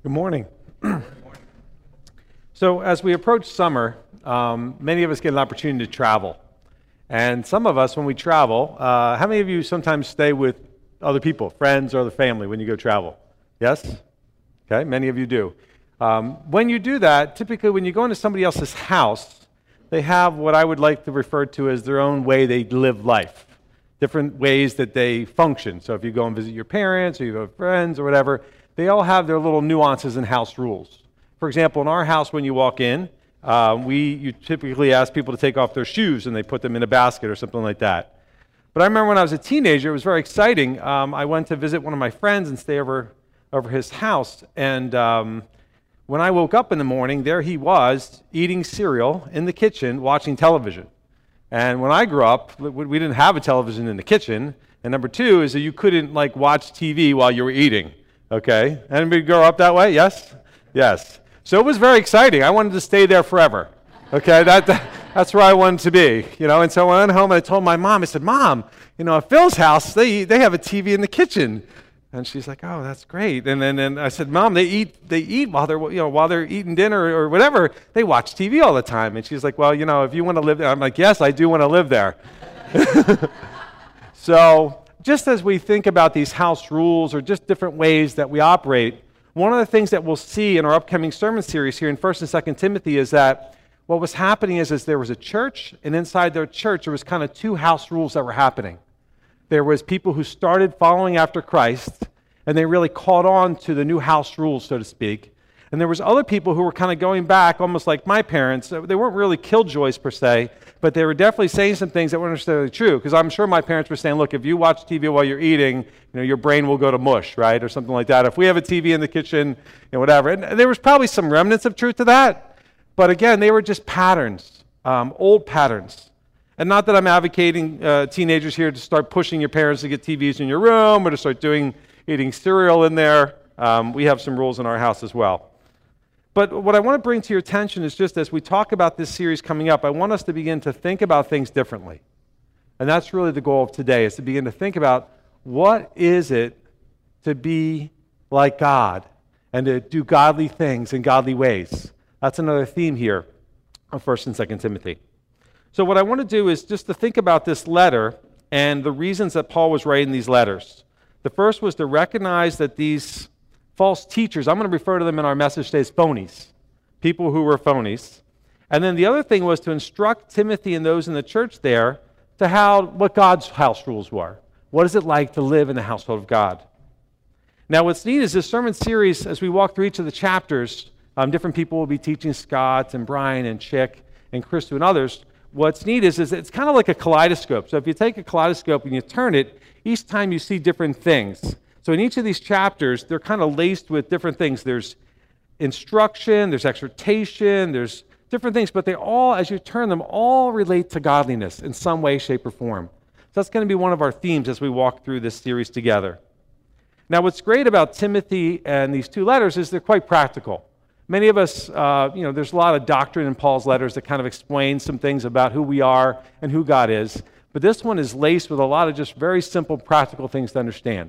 Good morning. So as we approach summer, many of us get an opportunity to travel. And some of us, when we travel, how many of you sometimes stay with other people, friends or the family, when you go travel? Yes? Okay, many of you do. When you do that, typically when you go into somebody else's house, they have what I would like to refer to as their own way they live life, different ways that they function. So if you go and visit your parents or you go with friends or whatever, they all have their little nuances and house rules. For example, in our house, when you walk in, you typically ask people to take off their shoes and they put them in a basket or something like that. But I remember when I was a teenager, it was very exciting. I went to visit one of my friends and stay over his house. And when I woke up in the morning, there he was eating cereal in the kitchen, watching television. And when I grew up, we didn't have a television in the kitchen. And number two is that you couldn't watch TV while you were eating. Okay? Anybody grow up that way? Yes? Yes. So it was very exciting. I wanted to stay there forever. Okay? That's where I wanted to be. And so I went home and I told my mom, I said, Mom, at Phil's house, they have a TV in the kitchen. And she's like, oh, that's great. And then I said, Mom, they eat while they're eating dinner or whatever. They watch TV all the time. And she's like, well, if you want to live there. I'm like, yes, I do want to live there. So just as we think about these house rules or just different ways that we operate, one of the things that we'll see in our upcoming sermon series here in 1st and 2nd Timothy is that what was happening is there was a church, and inside their church there was kind of two house rules that were happening. There was people who started following after Christ, and they really caught on to the new house rules, so to speak. And there was other people who were kind of going back, almost like my parents. They weren't really killjoys per se, but they were definitely saying some things that weren't necessarily true. Because I'm sure my parents were saying, look, if you watch TV while you're eating, your brain will go to mush, right? Or something like that. If we have a TV in the kitchen, whatever. And there was probably some remnants of truth to that. But again, they were just patterns, old patterns. And not that I'm advocating teenagers here to start pushing your parents to get TVs in your room or to start eating cereal in there. We have some rules in our house as well. But what I want to bring to your attention is just as we talk about this series coming up, I want us to begin to think about things differently. And that's really the goal of today, is to begin to think about what is it to be like God and to do godly things in godly ways. That's another theme here of 1st and 2nd Timothy. So what I want to do is just to think about this letter and the reasons that Paul was writing these letters. The first was to recognize that these false teachers, I'm going to refer to them in our message today as phonies, people who were phonies. And then the other thing was to instruct Timothy and those in the church there to what God's house rules were. What is it like to live in the household of God? Now what's neat is this sermon series, as we walk through each of the chapters, different people will be teaching, Scott and Brian and Chick and Chris and others. What's neat is it's kind of like a kaleidoscope. So if you take a kaleidoscope and you turn it, each time you see different things. So in each of these chapters, they're kind of laced with different things. There's instruction, there's exhortation, there's different things, but they all, as you turn them, all relate to godliness in some way, shape, or form. So that's going to be one of our themes as we walk through this series together. Now, what's great about Timothy and these two letters is they're quite practical. Many of us, there's a lot of doctrine in Paul's letters that kind of explain some things about who we are and who God is, but this one is laced with a lot of just very simple, practical things to understand.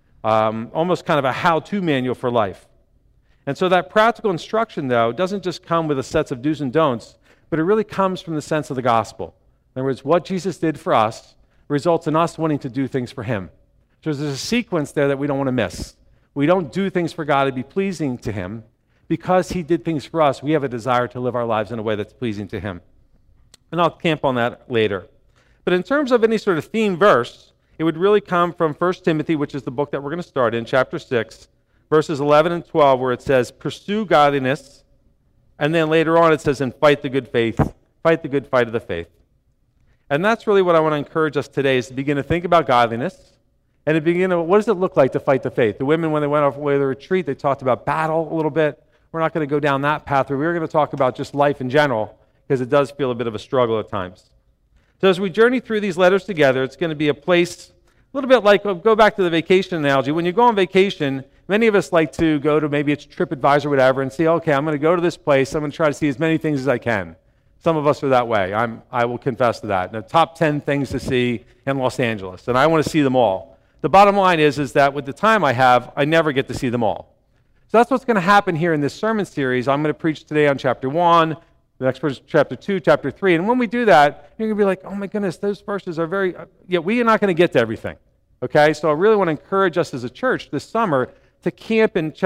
Almost kind of a how-to manual for life. And so that practical instruction, though, doesn't just come with a set of do's and don'ts, but it really comes from the sense of the gospel. In other words, what Jesus did for us results in us wanting to do things for him. So there's a sequence there that we don't want to miss. We don't do things for God to be pleasing to him. Because he did things for us, we have a desire to live our lives in a way that's pleasing to him. And I'll camp on that later. But in terms of any sort of theme verse, it would really come from 1 Timothy, which is the book that we're going to start in, chapter 6, verses 11 and 12, where it says, pursue godliness, and then later on it says, and fight the good fight of the faith. And that's really what I want to encourage us today, is to begin to think about godliness, and to begin to, what does it look like to fight the faith? The women, when they went off away to the retreat, they talked about battle a little bit. We're not going to go down that path, but we're going to talk about just life in general, because it does feel a bit of a struggle at times. So as we journey through these letters together, it's going to be a place, a little bit like, go back to the vacation analogy. When you go on vacation, many of us like to go to maybe it's TripAdvisor or whatever and say, okay, I'm going to go to this place. I'm going to try to see as many things as I can. Some of us are that way. I will confess to that. The top 10 things to see in Los Angeles, and I want to see them all. The bottom line is that with the time I have, I never get to see them all. So that's what's going to happen here in this sermon series. I'm going to preach today on chapter 1, the next verse is chapter 2, chapter 3. And when we do that, you're going to be like, oh my goodness, those verses are very, we are not going to get to everything. Okay, so I really want to encourage us as a church this summer to camp in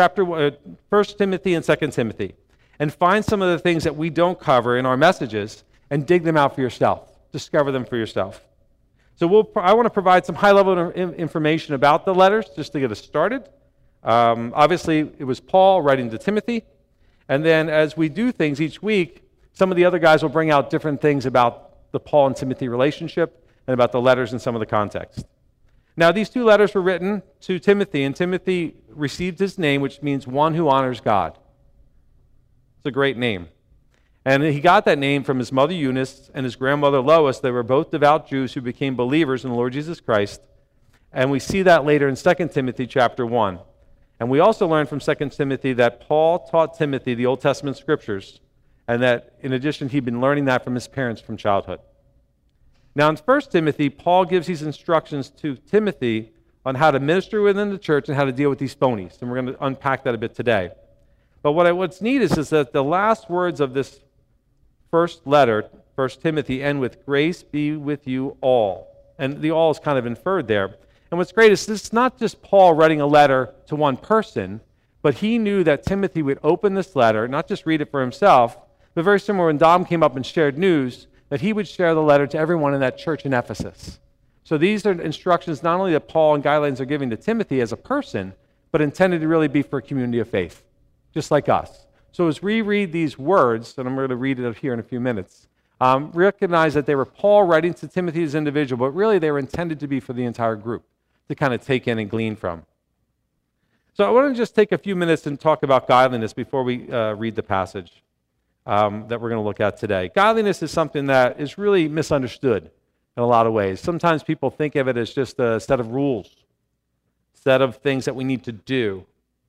1 Timothy and 2 Timothy and find some of the things that we don't cover in our messages and dig them out for yourself. Discover them for yourself. So I want to provide some high-level information about the letters just to get us started. Obviously, it was Paul writing to Timothy. And then as we do things each week, some of the other guys will bring out different things about the Paul and Timothy relationship and about the letters and some of the context. Now, these 2 letters were written to Timothy, and Timothy received his name, which means one who honors God. It's a great name. And he got that name from his mother Eunice and his grandmother Lois. They were both devout Jews who became believers in the Lord Jesus Christ. And we see that later in 2 Timothy chapter 1. And we also learn from 2 Timothy that Paul taught Timothy the Old Testament scriptures, and that in addition, he'd been learning that from his parents from childhood. Now in 1 Timothy, Paul gives these instructions to Timothy on how to minister within the church and how to deal with these phonies. And we're going to unpack that a bit today. But what's neat is that the last words of this first letter, 1 Timothy, end with grace be with you all. And the all is kind of inferred there. And what's great is this is not just Paul writing a letter to one person, but he knew that Timothy would open this letter, not just read it for himself, but very similar when Dom came up and shared news, that he would share the letter to everyone in that church in Ephesus. So these are instructions not only that Paul and guidelines are giving to Timothy as a person, but intended to really be for a community of faith, just like us. So as we read these words, and I'm going to read it here in a few minutes, recognize that they were Paul writing to Timothy as an individual, but really they were intended to be for the entire group to kind of take in and glean from. So I want to just take a few minutes and talk about godliness before we read the passage that we're going to look at today. Godliness is something that is really misunderstood in a lot of ways. Sometimes people think of it as just a set of rules, a set of things that we need to do.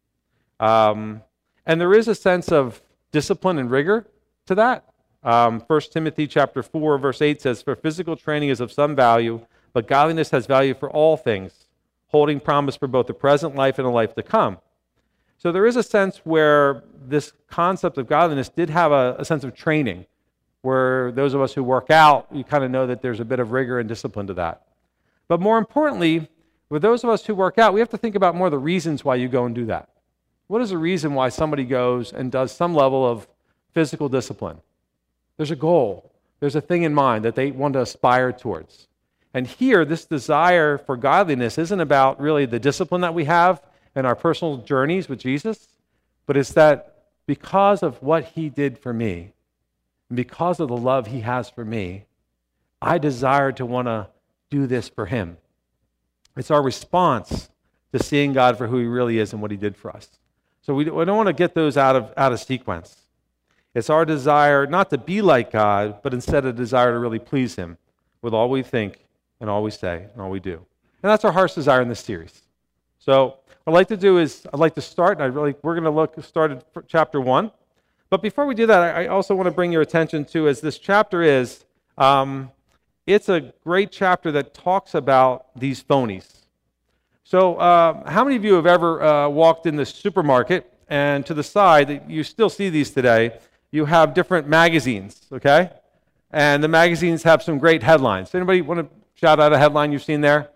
And there is a sense of discipline and rigor to that. 1 Timothy chapter 4, verse 8 says, "For physical training is of some value, but godliness has value for all things, holding promise for both the present life and the life to come." So there is a sense where this concept of godliness did have a sense of training, where those of us who work out, you kind of know that there's a bit of rigor and discipline to that. But more importantly, with those of us who work out, we have to think about more the reasons why you go and do that. What is the reason why somebody goes and does some level of physical discipline? There's a goal. There's a thing in mind that they want to aspire towards. And here, this desire for godliness isn't about really the discipline that we have in our personal journeys with Jesus, but it's that because of what he did for me, and because of the love he has for me, I desire to want to do this for him. It's our response to seeing God for who he really is and what he did for us. So we don't want to get those out of sequence. It's our desire not to be like God, but instead a desire to really please him with all we think and all we say and all we do. And that's our heart's desire in this series. So what I'd like to do is I'd like to start, and we're going to start at chapter 1. But before we do that, I also want to bring your attention to, as this chapter is, it's a great chapter that talks about these phonies. So how many of you have ever walked in the supermarket, and to the side, you still see these today, you have different magazines, okay? And the magazines have some great headlines. Anybody want to shout out a headline you've seen there?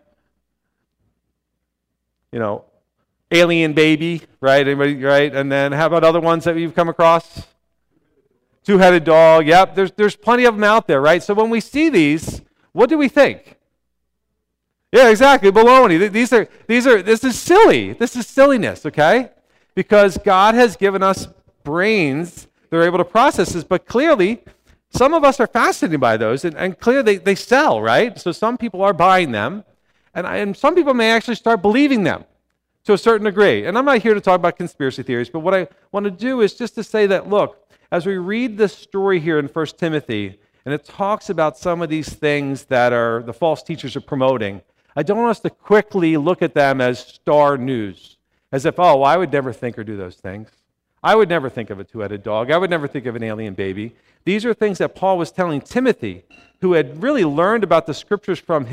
You know, Alien Baby, right? Anybody, right? And then how about other ones that you've come across? Two-headed dog. Yep, there's plenty of them out there, right? So when we see these, what do we think? Yeah, exactly. Baloney. This is silly. This is silliness, okay? Because God has given us brains that are able to process this, but clearly some of us are fascinated by those, and clearly they sell, right? So some people are buying them, and some people may actually start believing them to a certain degree. And I'm not here to talk about conspiracy theories, but what I want to do is just to say that, look, as we read this story here in 1 Timothy, and it talks about some of these things that are the false teachers are promoting, I don't want us to quickly look at them as star news, as if, oh, I would never think or do those things. I would never think of a two-headed dog. I would never think of an alien baby. These are things that Paul was telling Timothy, who had really learned about the scriptures from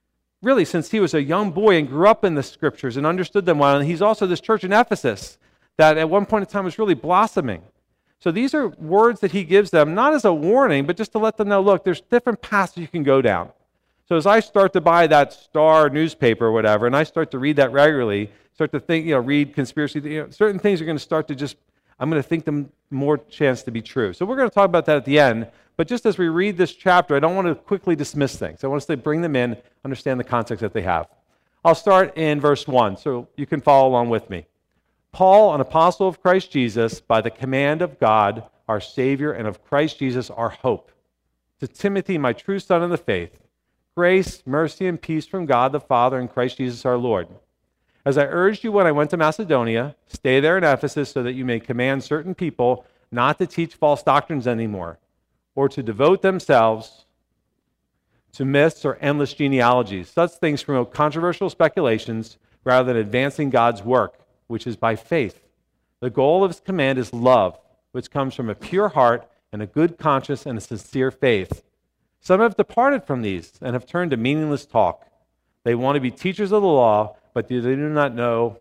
since he was a young boy and grew up in the scriptures and understood them well. And he's also this church in Ephesus that at one point in time was really blossoming. So these are words that he gives them, not as a warning, but just to let them know, look, there's different paths you can go down. So as I start to buy that Star newspaper or whatever, and I start to read that regularly, start to think, read conspiracy, certain things are going to start to I'm going to think them more chance to be true. So we're going to talk about that at the end, but just as we read this chapter, I don't want to quickly dismiss things. I want us to bring them in, understand the context that they have. I'll start in verse 1, so you can follow along with me. Paul, an apostle of Christ Jesus, by the command of God, our Savior, and of Christ Jesus, our hope. To Timothy, my true son in the faith, grace, mercy, and peace from God the Father and Christ Jesus our Lord. As I urged you when I went to Macedonia, stay there in Ephesus so that you may command certain people not to teach false doctrines anymore, or to devote themselves to myths or endless genealogies. Such things promote controversial speculations rather than advancing God's work, which is by faith. The goal of his command is love, which comes from a pure heart and a good conscience and a sincere faith. Some have departed from these and have turned to meaningless talk. They want to be teachers of the law, but they do not know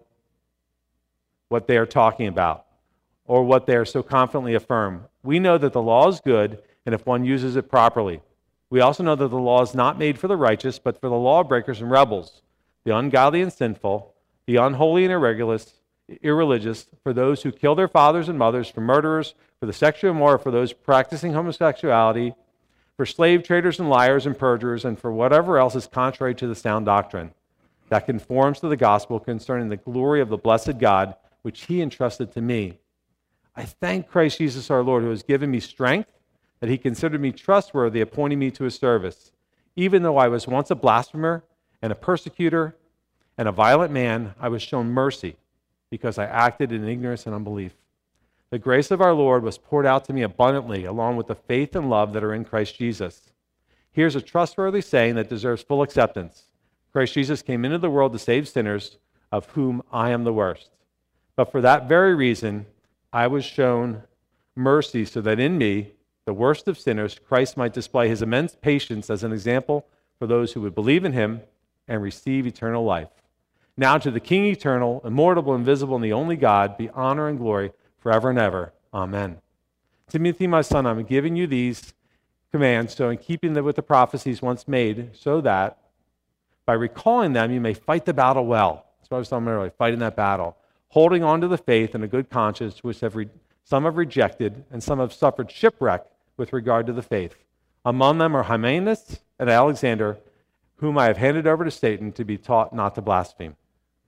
what they are talking about or what they are so confidently affirm. We know that the law is good, and if one uses it properly. We also know that the law is not made for the righteous, but for the lawbreakers and rebels, the ungodly and sinful, the unholy and irreligious, for those who kill their fathers and mothers, for murderers, for the sexual immoral, for those practicing homosexuality, for slave traders and liars and perjurers, and for whatever else is contrary to the sound doctrine that conforms to the gospel concerning the glory of the blessed God, which he entrusted to me. I thank Christ Jesus our Lord, who has given me strength, that he considered me trustworthy, appointing me to his service. Even though I was once a blasphemer and a persecutor and a violent man, I was shown mercy because I acted in ignorance and unbelief. The grace of our Lord was poured out to me abundantly, along with the faith and love that are in Christ Jesus. Here's a trustworthy saying that deserves full acceptance. Christ Jesus came into the world to save sinners, of whom I am the worst. But for that very reason, I was shown mercy so that in me, the worst of sinners, Christ might display his immense patience as an example for those who would believe in him and receive eternal life. Now to the King eternal, immortal, invisible, and the only God, be honor and glory forever and ever. Amen. Timothy, my son, I'm giving you these commands, so in keeping them with the prophecies once made, so that by recalling them, you may fight the battle well. That's what I was talking about earlier, fighting that battle, holding on to the faith and a good conscience, which some have rejected, and some have suffered shipwreck with regard to the faith. Among them are Hymenaeus and Alexander, whom I have handed over to Satan to be taught not to blaspheme.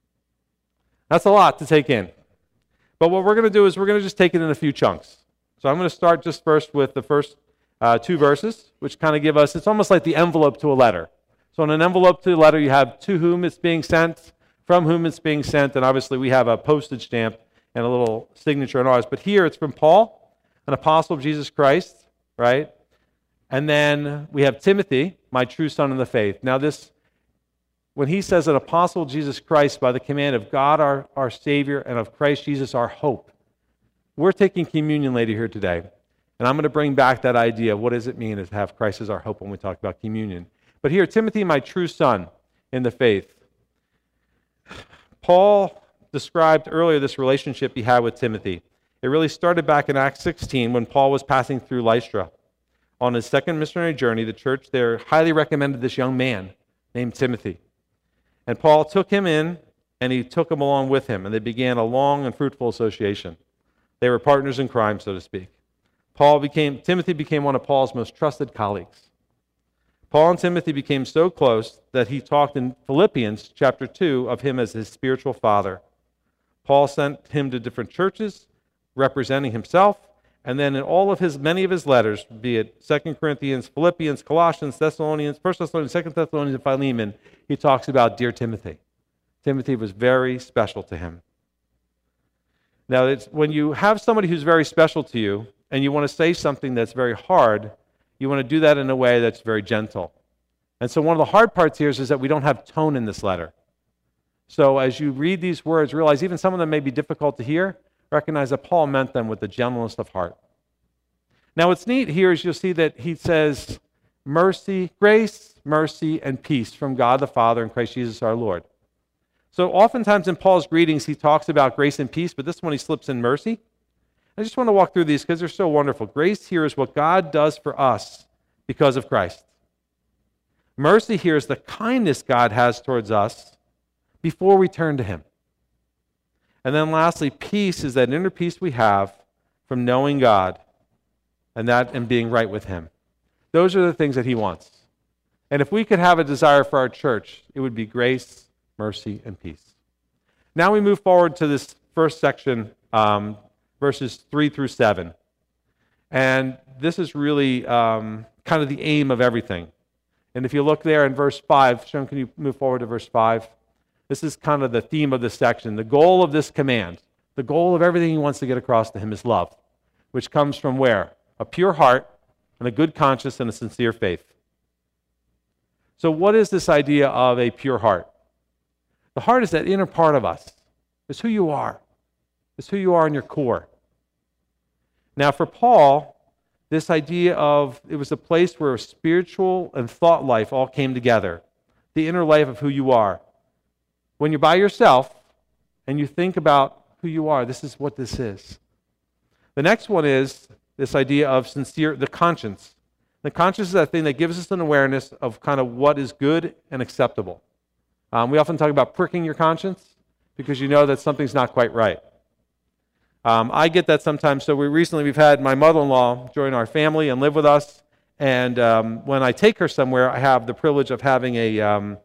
That's a lot to take in. But what we're going to do is we're going to just take it in a few chunks. So I'm going to start just first with the first two verses, which kind of give us, it's almost like the envelope to a letter. So in an envelope to a letter, you have to whom it's being sent, from whom it's being sent, and obviously we have a postage stamp and a little signature on ours. But here it's from Paul, an apostle of Jesus Christ, right? And then we have Timothy, my true son in the faith. Now this, when he says an apostle of Jesus Christ by the command of God our Savior and of Christ Jesus our hope, we're taking communion later here today. And I'm going to bring back that idea of what does it mean to have Christ as our hope when we talk about communion. But here, Timothy, my true son in the faith. Paul described earlier this relationship he had with Timothy. It really started back in Acts 16 when Paul was passing through Lystra. On his second missionary journey, the church there highly recommended this young man named Timothy. And Paul took him in, and he took him along with him, and they began a long and fruitful association. They were partners in crime, so to speak. Timothy became one of Paul's most trusted colleagues. Paul and Timothy became so close that he talked in Philippians chapter 2 of him as his spiritual father. Paul sent him to different churches, representing himself, and then in all of many of his letters, be it 2 Corinthians, Philippians, Colossians, Thessalonians, 1 Thessalonians, 2 Thessalonians, and Philemon, he talks about dear Timothy. Timothy was very special to him. Now, when you have somebody who's very special to you, and you want to say something that's very hard, you want to do that in a way that's very gentle. And so one of the hard parts here is that we don't have tone in this letter. So as you read these words, realize even some of them may be difficult to hear, recognize that Paul meant them with the gentleness of heart. Now what's neat here is you'll see that he says mercy, grace, mercy, and peace from God the Father and Christ Jesus our Lord. So oftentimes in Paul's greetings, he talks about grace and peace, but this one he slips in mercy. I just want to walk through these because they're so wonderful. Grace here is what God does for us because of Christ. Mercy here is the kindness God has towards us before we turn to him. And then lastly, peace is that inner peace we have from knowing God and being right with him. Those are the things that he wants. And if we could have a desire for our church, it would be grace, mercy, and peace. Now we move forward to this first section, verses 3 through 7. And this is really kind of the aim of everything. And if you look there in verse 5, Sean, can you move forward to verse 5? This is kind of the theme of this section. The goal of this command, the goal of everything he wants to get across to him is love, which comes from where? A pure heart and a good conscience and a sincere faith. So what is this idea of a pure heart? The heart is that inner part of us. It's who you are. It's who you are in your core. Now for Paul, this idea of it was a place where spiritual and thought life all came together. The inner life of who you are. When you're by yourself and you think about who you are, this is what this is. The next one is this idea of the conscience. The conscience is that thing that gives us an awareness of kind of what is good and acceptable. We often talk about pricking your conscience because you know that something's not quite right. I get that sometimes. So we've had my mother-in-law join our family and live with us. And when I take her somewhere, I have the privilege of having a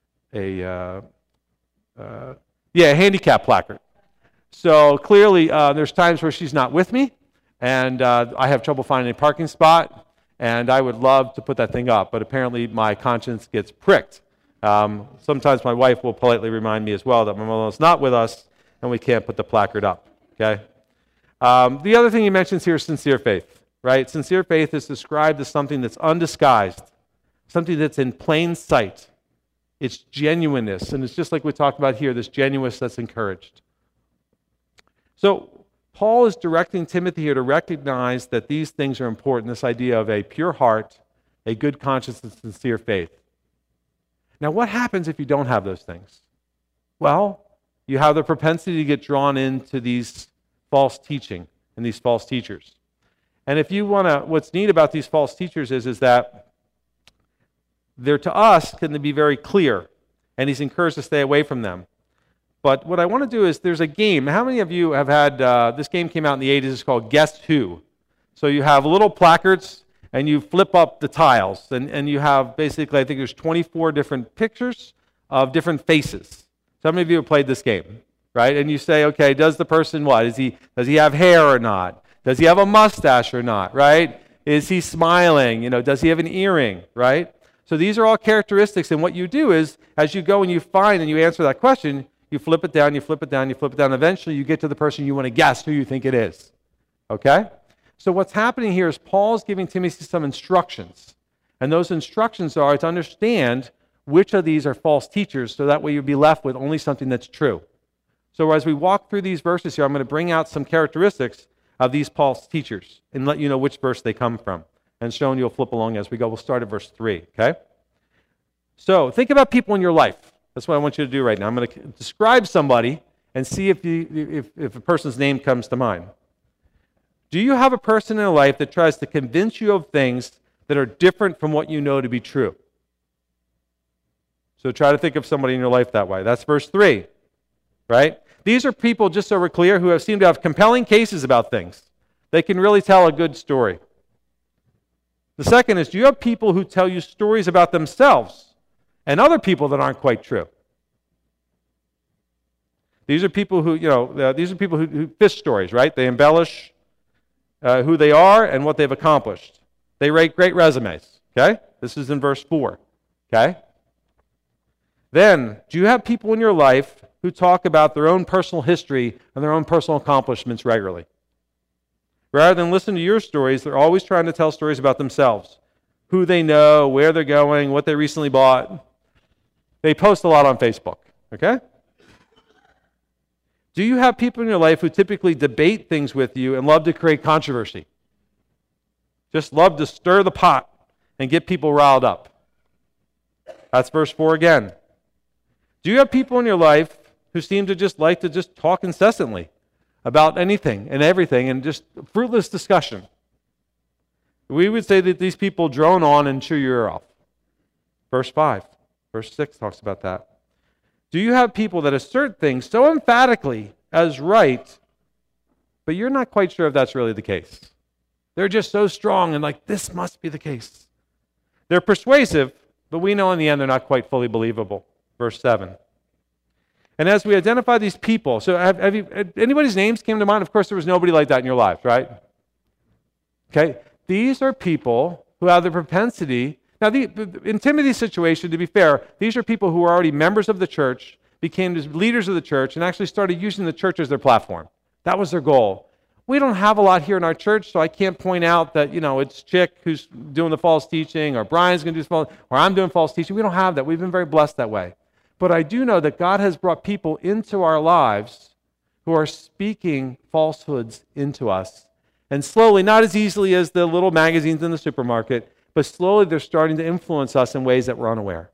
handicap placard. So clearly, there's times where she's not with me, and I have trouble finding a parking spot, and I would love to put that thing up, but apparently my conscience gets pricked. Sometimes my wife will politely remind me as well that my mother-in-law's not with us, and we can't put the placard up. Okay. The other thing he mentions here is sincere faith, right? Sincere faith is described as something that's undisguised, something that's in plain sight. It's genuineness, and it's just like we talked about here, this genuineness that's encouraged. So Paul is directing Timothy here to recognize that these things are important, this idea of a pure heart, a good conscience, and sincere faith. Now, what happens if you don't have those things? Well, you have the propensity to get drawn into these false teaching and these false teachers. And if you want to, what's neat about these false teachers is that they're, to us, can be very clear, and he's encouraged to stay away from them. But what I want to do is, there's a game. How many of you have had, this game came out in the 80s, it's called Guess Who. So you have little placards, and you flip up the tiles, and you have basically, I think there's 24 different pictures of different faces. Some of you have played this game, right? And you say, okay, does the person what? Does he have hair or not? Does he have a mustache or not, right? Is he smiling? Does he have an earring, right? So these are all characteristics, and what you do is, as you go and you find and you answer that question, you flip it down, you flip it down, you flip it down. Eventually, you get to the person you want to guess who you think it is, okay? So what's happening here is Paul's giving Timothy some instructions, and those instructions are to understand which of these are false teachers, so that way you'll be left with only something that's true. So as we walk through these verses here, I'm going to bring out some characteristics of these false teachers and let you know which verse they come from. And Sean, you'll flip along as we go. We'll start at verse 3, okay? So think about people in your life. That's what I want you to do right now. I'm going to describe somebody and see if a person's name comes to mind. Do you have a person in your life that tries to convince you of things that are different from what you know to be true? So try to think of somebody in your life that way. That's verse 3, right? These are people, just so we're clear, who seem to have compelling cases about things. They can really tell a good story. The second is, do you have people who tell you stories about themselves and other people that aren't quite true? These are people who, who fish stories, right? They embellish who they are and what they've accomplished. They write great resumes, okay? This is in verse 4, okay? Then, do you have people in your life who talk about their own personal history and their own personal accomplishments regularly? Rather than listen to your stories, they're always trying to tell stories about themselves. Who they know, where they're going, what they recently bought. They post a lot on Facebook, okay? Do you have people in your life who typically debate things with you and love to create controversy? Just love to stir the pot and get people riled up. That's verse 4 again. Do you have people in your life who seem to just like to just talk incessantly about anything and everything and just fruitless discussion? We would say that these people drone on and chew your ear off. Verse 5, verse 6 talks about that. Do you have people that assert things so emphatically as right, but you're not quite sure if that's really the case? They're just so strong and like, this must be the case. They're persuasive, but we know in the end they're not quite fully believable. Verse 7. And as we identify these people, so have anybody's names came to mind? Of course, there was nobody like that in your lives, right? Okay, these are people who have the propensity. Now, in Timothy's situation, to be fair, these are people who were already members of the church, became leaders of the church, and actually started using the church as their platform. That was their goal. We don't have a lot here in our church, so I can't point out that, it's Chick who's doing the false teaching, or Brian's going to do false, or I'm doing false teaching. We don't have that. We've been very blessed that way. But I do know that God has brought people into our lives who are speaking falsehoods into us. And slowly, not as easily as the little magazines in the supermarket, but slowly they're starting to influence us in ways that we're unaware.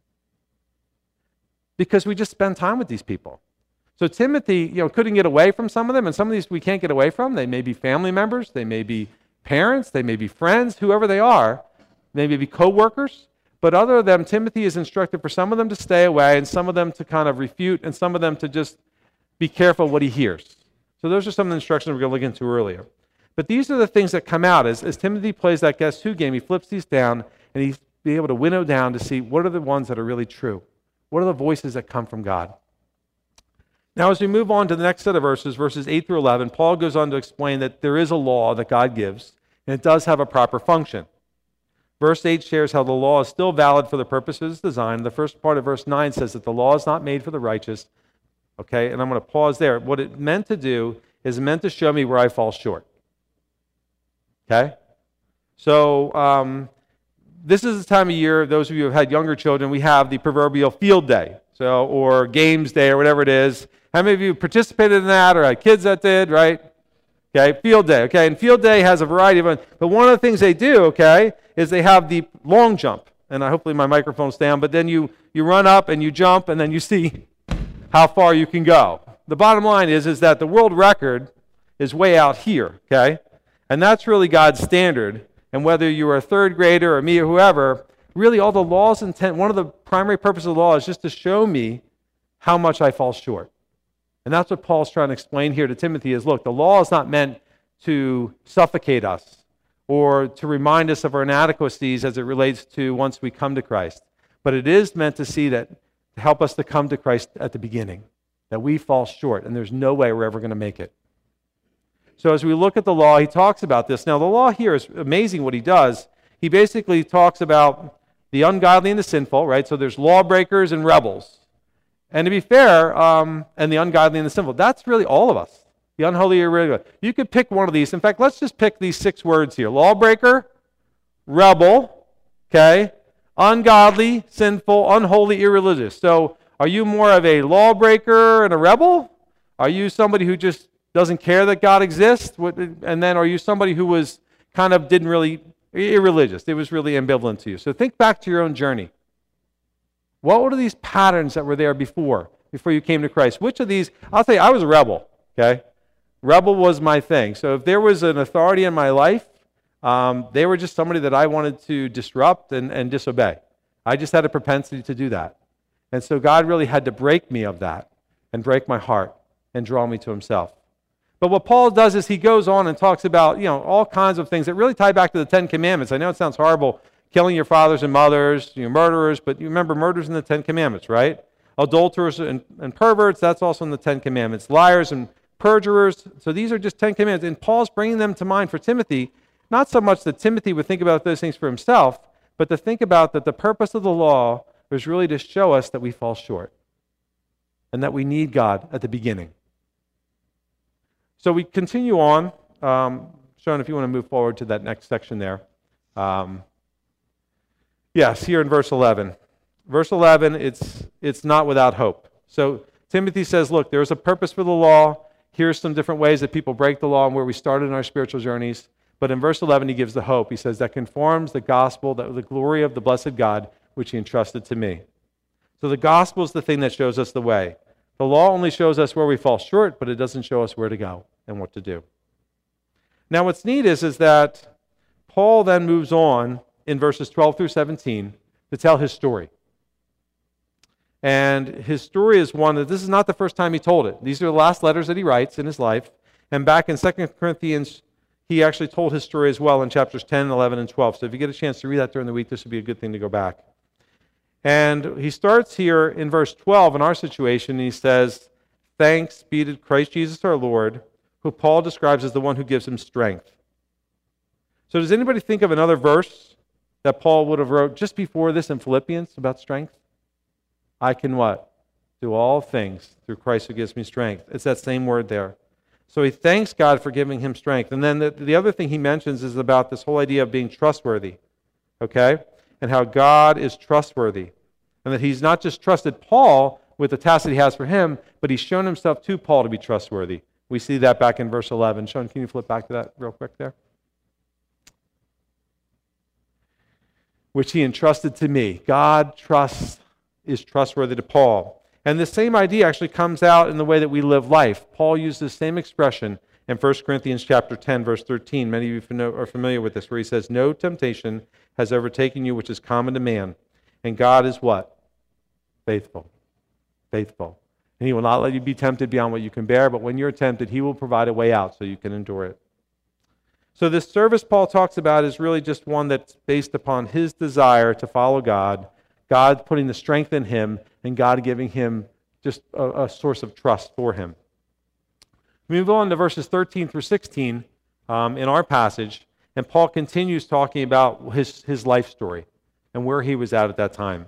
Because we just spend time with these people. So Timothy, couldn't get away from some of them, and some of these we can't get away from. They may be family members, they may be parents, they may be friends, whoever they are. They may be co-workers. But other of them, Timothy is instructed for some of them to stay away, and some of them to kind of refute, and some of them to just be careful what he hears. So those are some of the instructions we're going to look into earlier. But these are the things that come out. As Timothy plays that Guess Who game, he flips these down, and he's be able to winnow down to see what are the ones that are really true. What are the voices that come from God? Now, as we move on to the next set of verses, verses 8 through 11, Paul goes on to explain that there is a law that God gives, and it does have a proper function. Verse 8 shares how the law is still valid for the purposes it's designed. The first part of verse 9 says that the law is not made for the righteous. Okay, and I'm going to pause there. What it meant to do is meant to show me where I fall short. Okay? So, this is the time of year, those of you who have had younger children, we have the proverbial field day, or games day, or whatever it is. How many of you participated in that, or had kids that did, right? Okay, field day, okay? And field day has a variety of, but one of the things they do, okay, is they have the long jump. And hopefully my microphone's down, but then you run up and you jump, and then you see how far you can go. The bottom line is that the world record is way out here, okay? And that's really God's standard. And whether you are a third grader or me or whoever, really all the law's intent, one of the primary purposes of the law is just to show me how much I fall short. And that's what Paul's trying to explain here to Timothy is, look, the law is not meant to suffocate us or to remind us of our inadequacies as it relates to once we come to Christ. But it is meant to see that, to help us to come to Christ at the beginning, that we fall short and there's no way we're ever going to make it. So as we look at the law, he talks about this. Now, the law here is amazing what he does. He basically talks about the ungodly and the sinful, right? So there's lawbreakers and rebels. And to be fair, and the ungodly and the sinful, that's really all of us. The unholy, irregular. You could pick one of these. In fact, let's just pick these 6 words here. Lawbreaker, rebel, okay? Ungodly, sinful, unholy, irreligious. So are you more of a lawbreaker and a rebel? Are you somebody who just doesn't care that God exists? And then are you somebody who was didn't really, irreligious? It was really ambivalent to you. So think back to your own journey. What were these patterns that were there before you came to Christ? Which of these, I'll tell you, I was a rebel, okay? Rebel was my thing. So if there was an authority in my life, they were just somebody that I wanted to disrupt and disobey. I just had a propensity to do that. And so God really had to break me of that and break my heart and draw me to himself. But what Paul does is he goes on and talks about, all kinds of things that really tie back to the 10 Commandments. I know it sounds horrible, killing your fathers and mothers, murderers, but you remember murder's in the 10 Commandments, right? Adulterers and perverts, that's also in the 10 Commandments. Liars and perjurers, so these are just 10 Commandments. And Paul's bringing them to mind for Timothy, not so much that Timothy would think about those things for himself, but to think about that the purpose of the law was really to show us that we fall short and that we need God at the beginning. So we continue on. Sean, if you want to move forward to that next section there. Yes, here in verse 11. Verse 11, it's not without hope. So Timothy says, look, there's a purpose for the law. Here's some different ways that people break the law and where we started in our spiritual journeys. But in verse 11, he gives the hope. He says, that conforms the gospel, the glory of the blessed God, which he entrusted to me. So the gospel is the thing that shows us the way. The law only shows us where we fall short, but it doesn't show us where to go and what to do. Now what's neat is that Paul then moves on in verses 12 through 17 to tell his story. And his story is one that this is not the first time he told it. These are the last letters that he writes in his life. And back in 2 Corinthians, he actually told his story as well in chapters 10, 11, and 12. So if you get a chance to read that during the week, this would be a good thing to go back. And he starts here in verse 12 in our situation, and he says, "Thanks be to Christ Jesus our Lord, who Paul describes as the one who gives him strength." So does anybody think of another verse that Paul would have wrote just before this in Philippians about strength? I can what? Do all things through Christ who gives me strength. It's that same word there. So he thanks God for giving him strength. And then the other thing he mentions is about this whole idea of being trustworthy, okay? And how God is trustworthy. And that he's not just trusted Paul with the task that he has for him, but he's shown himself to Paul to be trustworthy. We see that back in verse 11. Sean, can you flip back to that real quick there? Which he entrusted to me. God is trustworthy to Paul. And the same idea actually comes out in the way that we live life. Paul used the same expression in 1 Corinthians chapter 10, verse 13. Many of you are familiar with this, where he says, "No temptation has overtaken you which is common to man. And God is what? Faithful." Faithful. And he will not let you be tempted beyond what you can bear, but when you're tempted, he will provide a way out so you can endure it. So this service Paul talks about is really just one that's based upon his desire to follow God, God putting the strength in him, and God giving him just a source of trust for him. We move on to verses 13 through 16 in our passage, and Paul continues talking about his life story and where he was at that time.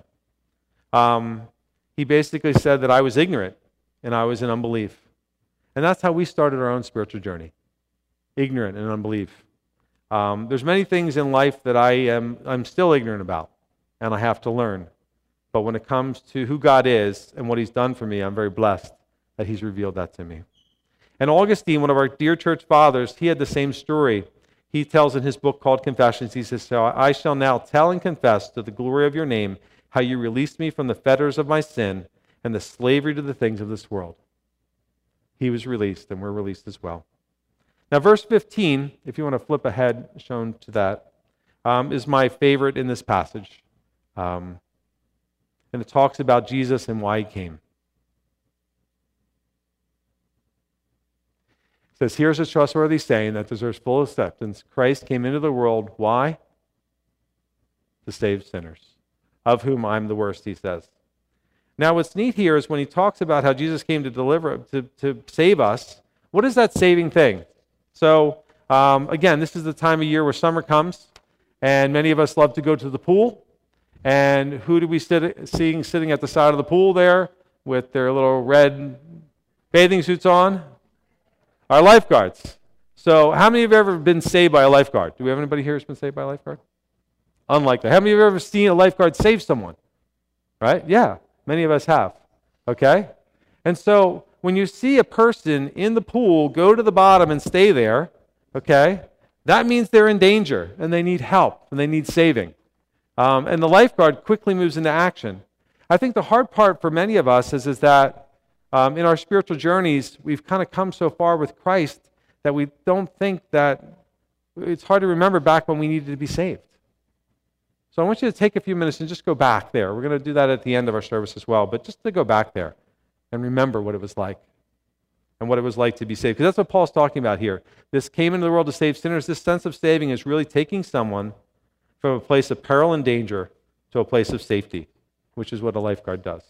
He basically said that I was ignorant and I was in unbelief. And that's how we started our own spiritual journey. Ignorant and unbelief. There's many things in life that I'm still ignorant about, and I have to learn. But when it comes to who God is and what he's done for me, I'm very blessed that he's revealed that to me. And Augustine, one of our dear church fathers, he had the same story. He tells in his book called Confessions, he says, "So I shall now tell and confess to the glory of your name how you released me from the fetters of my sin and the slavery to the things of this world." He was released, and we're released as well. Now, verse 15, if you want to flip ahead, shown to that, is my favorite in this passage. And it talks about Jesus and why he came. It says, "Here's a trustworthy saying that deserves full acceptance. Christ came into the world." Why? "To save sinners, of whom I'm the worst," he says. Now, what's neat here is when he talks about how Jesus came to deliver, to save us, what is that saving thing? So, again, this is the time of year where summer comes, and many of us love to go to the pool. And who do we see sitting at the side of the pool there with their little red bathing suits on? Our lifeguards. So how many of you have ever been saved by a lifeguard? Do we have anybody here who's been saved by a lifeguard? Unlikely. How many of you have ever seen a lifeguard save someone? Right? Yeah, many of us have. Okay? And so when you see a person in the pool go to the bottom and stay there, okay, that means they're in danger and they need help and they need saving. And the lifeguard quickly moves into action. I think the hard part for many of us is that in our spiritual journeys, we've kind of come so far with Christ that we don't think that it's hard to remember back when we needed to be saved. So I want you to take a few minutes and just go back there. We're going to do that at the end of our service as well, but just to go back there and remember what it was like and what it was like to be saved. Because that's what Paul's talking about here. This came into the world to save sinners. This sense of saving is really taking someone from a place of peril and danger to a place of safety, which is what a lifeguard does.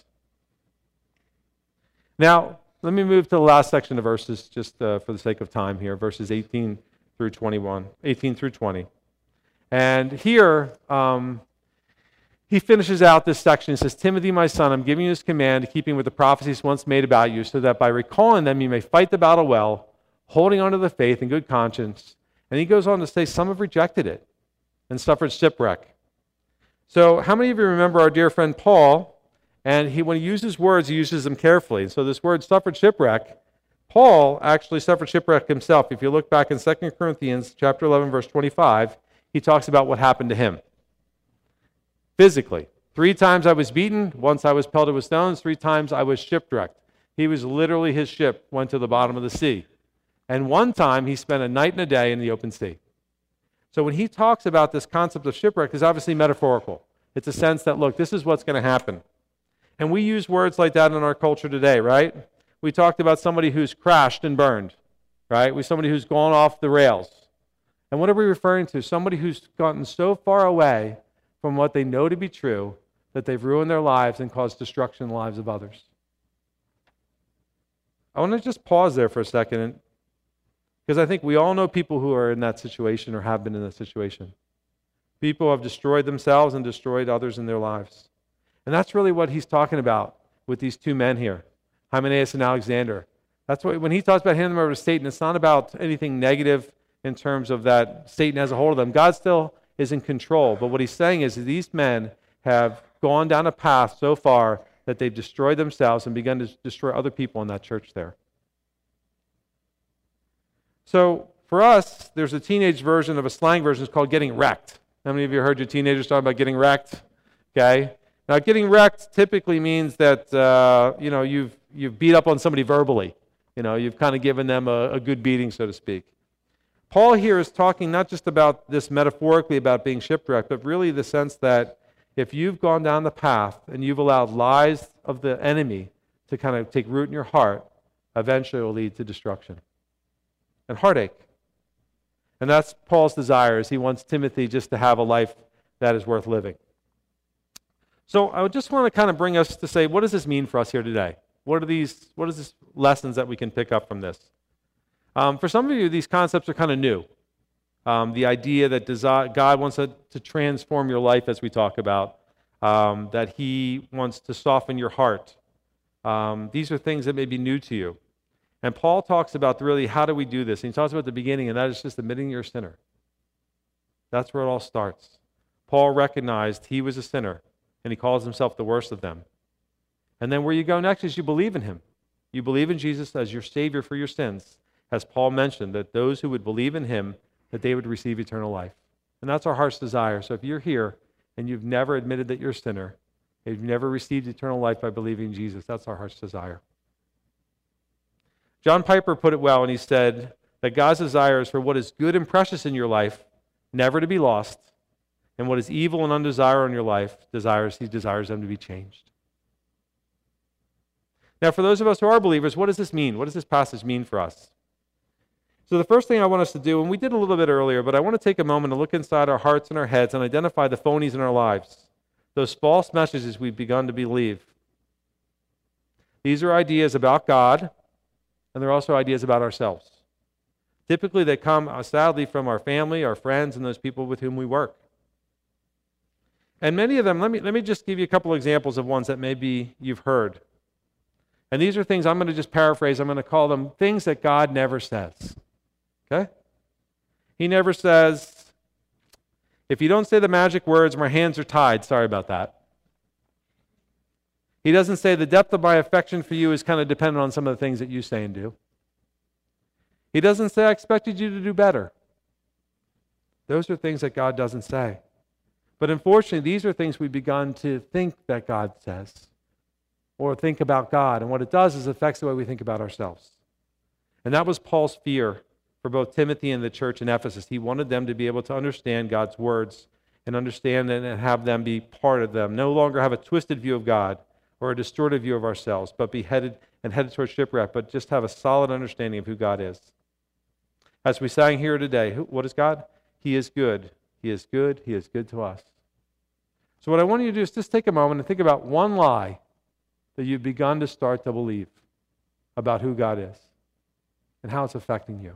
Now, let me move to the last section of verses just for the sake of time here, verses 18 through 20. And here, he finishes out this section. He says, "Timothy, my son, I'm giving you this command, keeping with the prophecies once made about you, so that by recalling them you may fight the battle well, holding on to the faith in good conscience." And he goes on to say, some have rejected it and suffered shipwreck. So how many of you remember our dear friend Paul? And when he uses words, he uses them carefully. So this word suffered shipwreck, Paul actually suffered shipwreck himself. If you look back in 2 Corinthians chapter 11, verse 25, he talks about what happened to him physically. 3 times I was beaten, once I was pelted with stones, 3 times I was shipwrecked. He was literally, his ship went to the bottom of the sea. And one time he spent a night and a day in the open sea. So when he talks about this concept of shipwreck, it's obviously metaphorical. It's a sense that, look, this is what's going to happen. And we use words like that in our culture today, right? We talked about somebody who's crashed and burned, right? Somebody who's gone off the rails. And what are we referring to? Somebody who's gotten so far away from what they know to be true that they've ruined their lives and caused destruction in the lives of others. I want to just pause there for a second, because I think we all know people who are in that situation or have been in that situation. People have destroyed themselves and destroyed others in their lives. And that's really what he's talking about with these 2 men here, Hymenaeus and Alexander. That's what, when he talks about handing them over to Satan, it's not about anything negative in terms of that Satan has a hold of them. God still is in control. But what he's saying is that these men have gone down a path so far that they've destroyed themselves and begun to destroy other people in that church there. So for us, there's a teenage version of a slang version. It's called getting wrecked. How many of you heard your teenagers talk about getting wrecked? Okay. Now, getting wrecked typically means that you've beat up on somebody verbally. You've kind of given them a good beating, so to speak. Paul here is talking not just about this metaphorically about being shipwrecked, but really the sense that if you've gone down the path and you've allowed lies of the enemy to kind of take root in your heart, eventually it will lead to destruction and heartache. And that's Paul's desire, is he wants Timothy just to have a life that is worth living. So I just want to kind of bring us to say, what does this mean for us here today? What are these lessons that we can pick up from this? For some of you, these concepts are kind of new. The idea that God wants to transform your life, as we talk about, that he wants to soften your heart. These are things that may be new to you. And Paul talks about really how do we do this. And he talks about the beginning, and that is just admitting you're a sinner. That's where it all starts. Paul recognized he was a sinner, and he calls himself the worst of them. And then where you go next is you believe in him. You believe in Jesus as your Savior for your sins, as Paul mentioned, that those who would believe in him, that they would receive eternal life. And that's our heart's desire. So if you're here and you've never admitted that you're a sinner, if you've never received eternal life by believing in Jesus, that's our heart's desire. John Piper put it well when he said that God's desire is for what is good and precious in your life never to be lost, and what is evil and undesirable in your life, he desires them to be changed. Now, for those of us who are believers, what does this mean? What does this passage mean for us? So the first thing I want us to do, and we did a little bit earlier, but I want to take a moment to look inside our hearts and our heads and identify the phonies in our lives, those false messages we've begun to believe. These are ideas about God, and they're also ideas about ourselves. Typically, they come, sadly, from our family, our friends, and those people with whom we work. And many of them, let me just give you a couple examples of ones that maybe you've heard. And these are things I'm going to just paraphrase. I'm going to call them things that God never says. Okay? He never says, if you don't say the magic words, my hands are tied. Sorry about that. He doesn't say the depth of my affection for you is kind of dependent on some of the things that you say and do. He doesn't say I expected you to do better. Those are things that God doesn't say. But unfortunately, these are things we've begun to think that God says or think about God. And what it does is it affects the way we think about ourselves. And that was Paul's fear for both Timothy and the church in Ephesus. He wanted them to be able to understand God's words and understand and have them be part of them. No longer have a twisted view of God or a distorted view of ourselves, but be headed towards shipwreck, but just have a solid understanding of who God is. As we sang here today, what is God? He is good. He is good. He is good to us. So what I want you to do is just take a moment and think about one lie that you've begun to start to believe about who God is and how it's affecting you.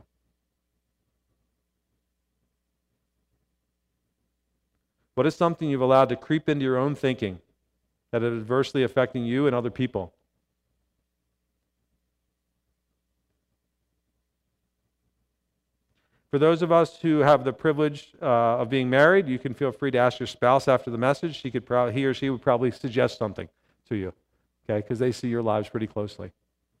What is something you've allowed to creep into your own thinking that is adversely affecting you and other people? For those of us who have the privilege of being married, you can feel free to ask your spouse after the message. He or she would probably suggest something to you, okay, because they see your lives pretty closely.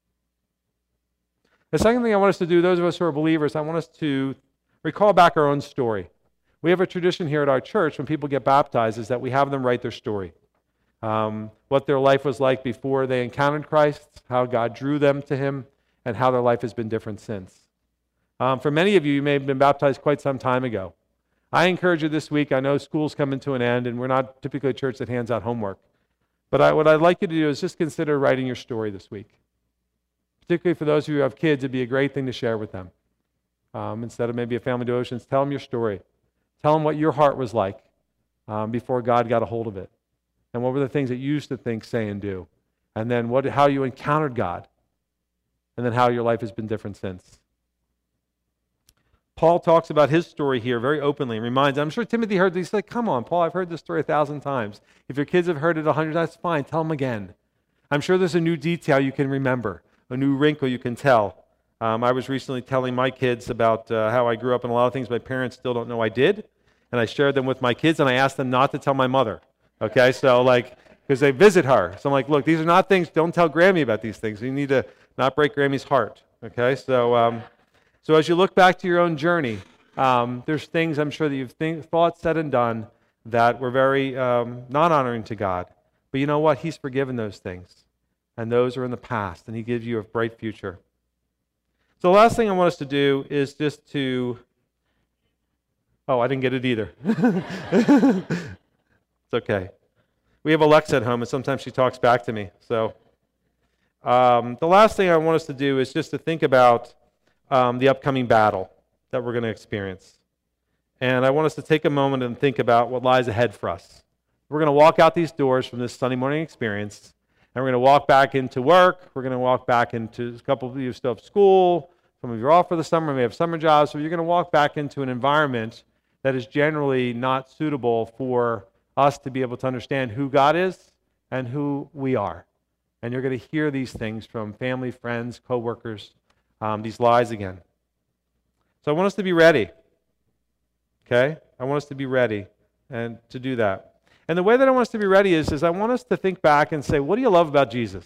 The second thing I want us to do, those of us who are believers, I want us to recall back our own story. We have a tradition here at our church when people get baptized is that we have them write their story. what their life was like before they encountered Christ, how God drew them to him, and how their life has been different since. For many of you, you may have been baptized quite some time ago. I encourage you this week, I know school's coming to an end, and we're not typically a church that hands out homework. But what I'd like you to do is just consider writing your story this week. Particularly for those of you who have kids, it'd be a great thing to share with them. Instead of maybe a family devotions, tell them your story. Tell them what your heart was like before God got a hold of it. And what were the things that you used to think, say, and do. And then how you encountered God. And then how your life has been different since. Paul talks about his story here very openly and reminds, I'm sure Timothy heard this. He's like, come on, Paul, I've heard this story 1,000 times. If your kids have heard it 100 times, that's fine, tell them again. I'm sure there's a new detail you can remember, a new wrinkle you can tell. I was recently telling my kids about how I grew up in a lot of things my parents still don't know I did, and I shared them with my kids, and I asked them not to tell my mother, okay? So, because they visit her. So I'm like, look, these are not things, don't tell Grammy about these things. You need to not break Grammy's heart, okay? So as you look back to your own journey, there's things I'm sure that you've thought, said, and done that were very not honoring to God. But you know what? He's forgiven those things. And those are in the past, and he gives you a bright future. So the last thing I want us to do is just to... Oh, I didn't get it either. It's okay. We have Alexa at home, and sometimes she talks back to me. So the last thing I want us to do is just to think about the upcoming battle that we're going to experience. And I want us to take a moment and think about what lies ahead for us. We're going to walk out these doors from this Sunday morning experience, and we're going to walk back into work. We're going to walk back into, a couple of you still have school. Some of you are off for the summer, may have summer jobs. So you're going to walk back into an environment that is generally not suitable for us to be able to understand who God is and who we are. And you're going to hear these things from family, friends, co-workers, these lies again. So I want us to be ready. Okay? I want us to be ready and to do that. And the way that I want us to be ready is I want us to think back and say, what do you love about Jesus?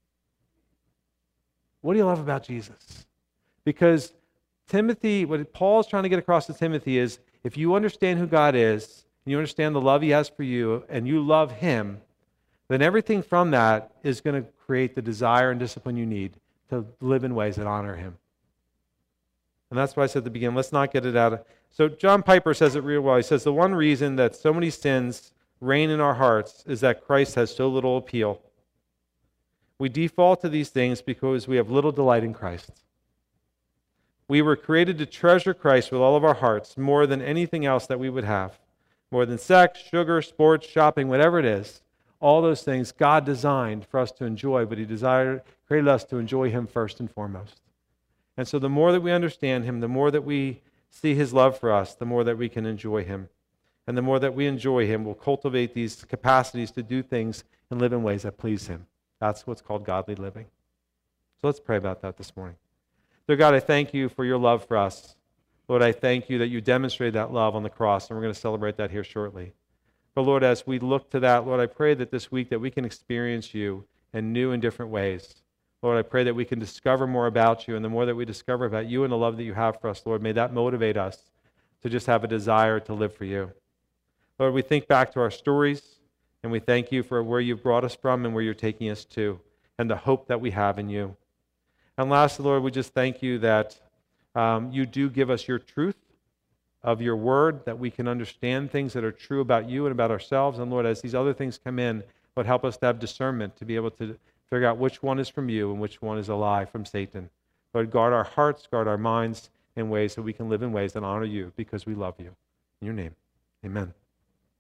What do you love about Jesus? Because Timothy, what Paul is trying to get across to Timothy is, if you understand who God is, and you understand the love he has for you, and you love him, then everything from that is going to create the desire and discipline you need to live in ways that honor him. And that's why I said at the beginning, let's not get it out of... So John Piper says it real well. He says, the one reason that so many sins reign in our hearts is that Christ has so little appeal. We default to these things because we have little delight in Christ. We were created to treasure Christ with all of our hearts, more than anything else that we would have. More than sex, sugar, sports, shopping, whatever it is. All those things God designed for us to enjoy, but he created us to enjoy him first and foremost. And so the more that we understand him, the more that we see his love for us, the more that we can enjoy him. And the more that we enjoy him, we'll cultivate these capacities to do things and live in ways that please him. That's what's called godly living. So let's pray about that this morning. Dear God, I thank you for your love for us. Lord, I thank you that you demonstrated that love on the cross, and we're going to celebrate that here shortly. But Lord, as we look to that, Lord, I pray that this week that we can experience you in new and different ways. Lord, I pray that we can discover more about you, and the more that we discover about you and the love that you have for us, Lord, may that motivate us to just have a desire to live for you. Lord, we think back to our stories, and we thank you for where you've brought us from and where you're taking us to, and the hope that we have in you. And lastly, Lord, we just thank you that you do give us your truth of your word, that we can understand things that are true about you and about ourselves. And Lord, as these other things come in, Lord, help us to have discernment to be able to figure out which one is from you and which one is a lie from Satan. Lord, guard our hearts, guard our minds in ways that we can live in ways that honor you because we love you. In your name, amen.